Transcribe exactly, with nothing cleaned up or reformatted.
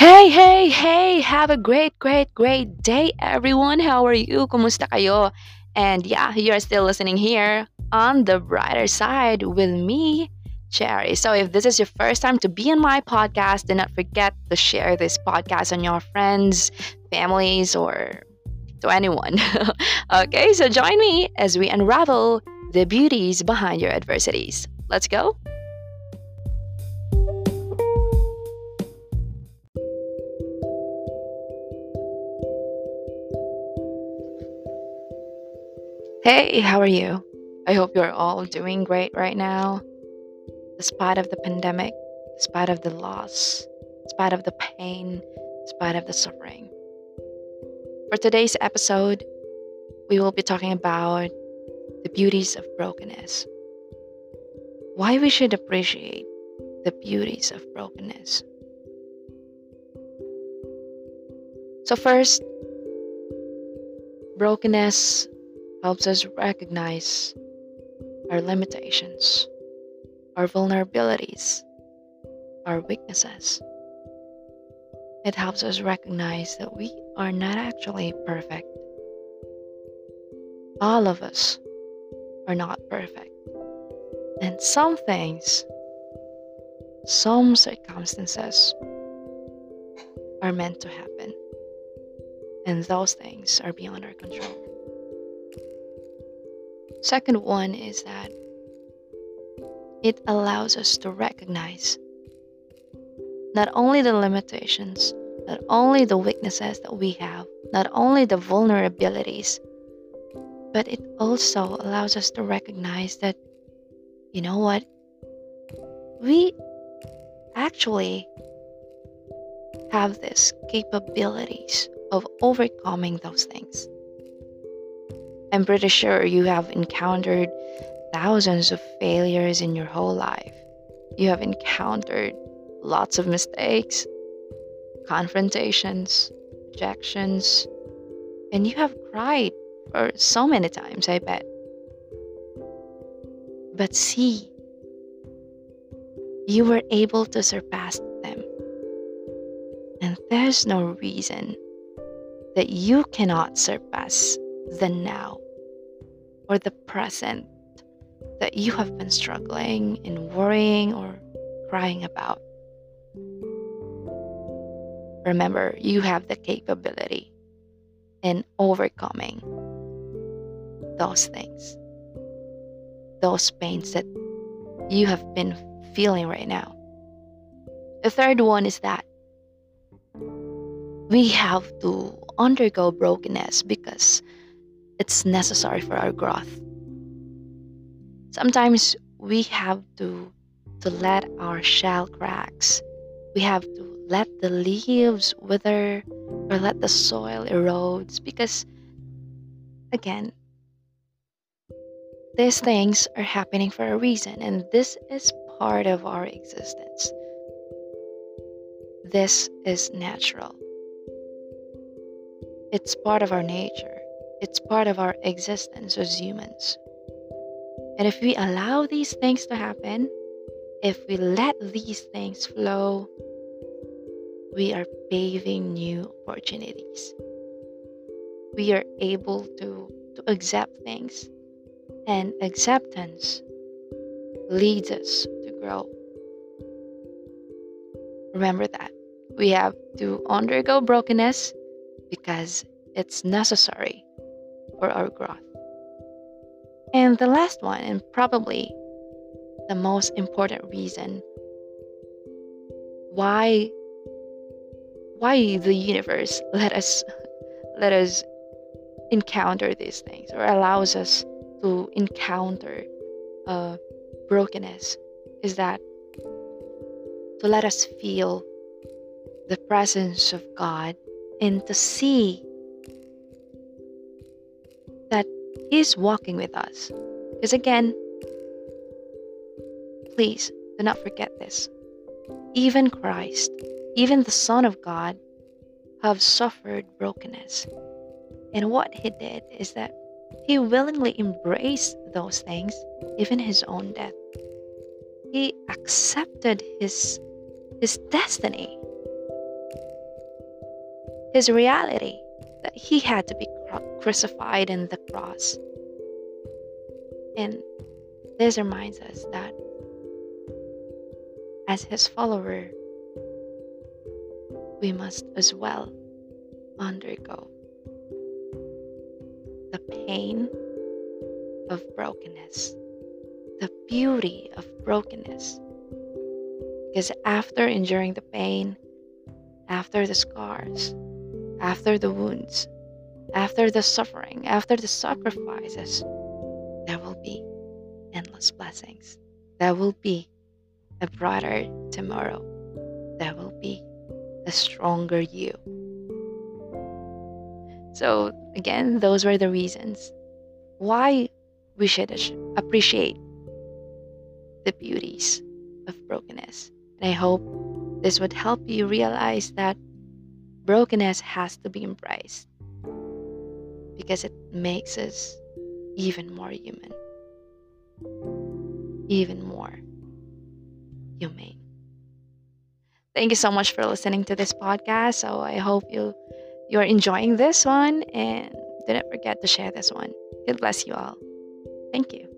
Hey, hey, hey! Have a great, great, great day, everyone. How are you? Kumusta kayo? And yeah, you're still listening here on the brighter side with me, Cherry. So if this is your first time to be on my podcast, do not forget to share this podcast on your friends, families, or to anyone. Okay, so join me as we unravel the beauties behind your adversities. Let's go. Hey, how are you? I hope you're all doing great right now, despite of the pandemic, despite of the loss, despite of the pain, despite of the suffering. For today's episode, we will be talking about the beauties of brokenness. Why we should appreciate the beauties of brokenness. So first, brokenness helps us recognize our limitations, our vulnerabilities, our weaknesses. It helps us recognize that we are not actually perfect. All of us are not perfect. And some things, some circumstances are meant to happen. And those things are beyond our control. Second one is that it allows us to recognize not only the limitations, not only the weaknesses that we have, not only the vulnerabilities, but it also allows us to recognize that, you know what, we actually have these capabilities of overcoming those things. I'm pretty sure you have encountered thousands of failures in your whole life. You have encountered lots of mistakes, confrontations, rejections, and you have cried for so many times, I bet. But see, you were able to surpass them. And there's no reason that you cannot surpass the now or the present that you have been struggling and worrying or crying about. Remember, you have the capability in overcoming those things, those pains that you have been feeling right now. The third one is that we have to undergo brokenness because it's necessary for our growth. Sometimes we have to to let our shell cracks. We have to let the leaves wither or let the soil erodes because again, these things are happening for a reason and this is part of our existence. This is natural. It's part of our nature. It's part of our existence as humans. And if we allow these things to happen, if we let these things flow, we are paving new opportunities. We are able to, to accept things, and acceptance leads us to grow. Remember that. We have to undergo brokenness because it's necessary for our growth. And the last one, and probably the most important reason why why the universe let us let us encounter these things or allows us to encounter uh, brokenness is that to let us feel the presence of God and to see that He's walking with us. Because again, please do not forget this. Even Christ, even the Son of God, have suffered brokenness. And what He did is that He willingly embraced those things, even His own death. He accepted His, his destiny his reality, that he had to be crucified in the cross. And this reminds us that as his follower, we must as well undergo the pain of brokenness, the beauty of brokenness. Because after enduring the pain, after the scars, after the wounds, after the suffering, after the sacrifices, there will be endless blessings. There will be a brighter tomorrow. There will be a stronger you. So, again, those were the reasons why we should appreciate the beauties of brokenness. And I hope this would help you realize that brokenness has to be embraced because it makes us even more human, even more humane. Thank you so much for listening to this podcast. So I hope you you're enjoying this one, and do not forget to share this one. God bless you all. Thank you.